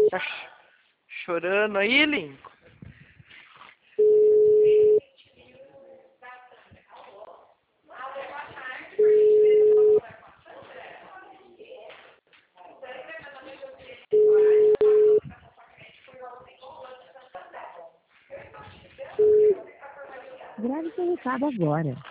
Tá chorando aí, Lincoln? Grave seu recado agora.